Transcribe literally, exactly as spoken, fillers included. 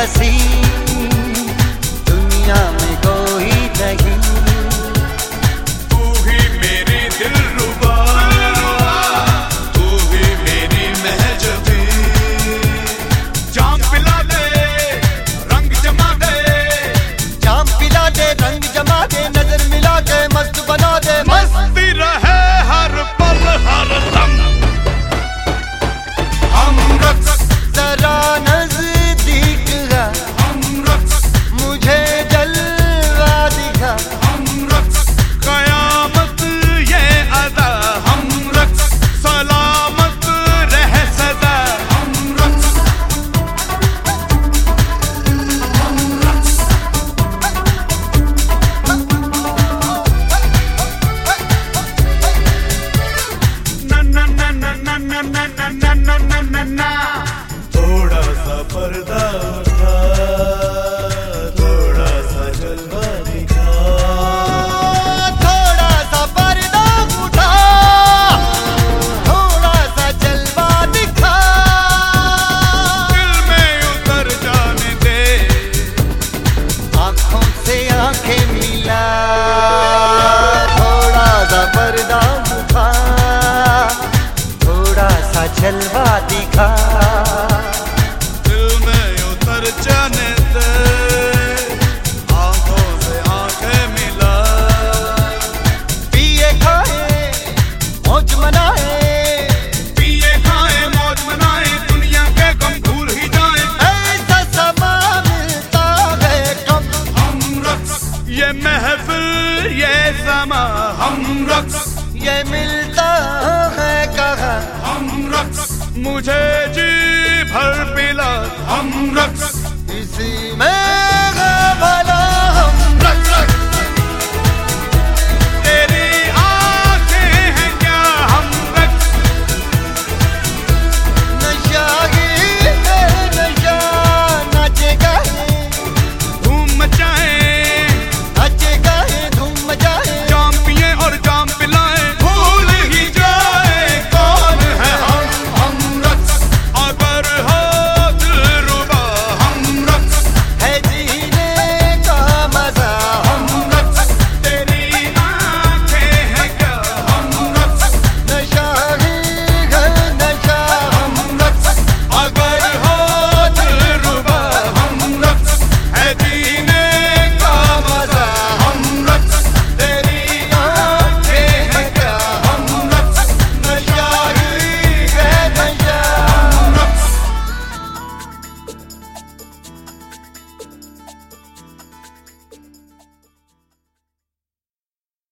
हंसी दुनिया में कोई नहीं। तू ही मेरी दिलरुबा, तू ही मेरी महजबी। जाम पिला दे रंग जमा दे, जाम पिला दे रंग जमा दे, नजर मिला के मस्त बना दे। मस्ती रहे हर पल हर दम। हम रक्स जरा नजदीक आ, हम रक्स मुझे जलवा दिखा। हम रक्स कयामत ये अदा। हम रक्स सलामत रह सदा। हम रक्स हम रक्स ना ना ना ना ना ना ना ना ना ना ना ना। थोड़ा सा पर्दा उठा, थोड़ा सा जलवा दिखा। थोड़ा सा पर्दा उठा, थोड़ा सा जलवा दिखा। दिल में उतर जाने दे, आंखों से आंखें मिला, थोड़ा सा पर्दा उठा, थोड़ा सा जलवा दिखा। दिल में उतर जाने दे, आंखों से आंखें मिला। पिए खाए मौज मनाए, पिए खाए मौज मनाए, दुनिया के गम भूल ही जाए। ऐसा समा मिलता है कब। हम रक्स ये महफिल ये समा। हम रक्स ये मिलता है कहाँ। हम रक्स मुझे जी भर पिला। हम रक्स इसी में है भला।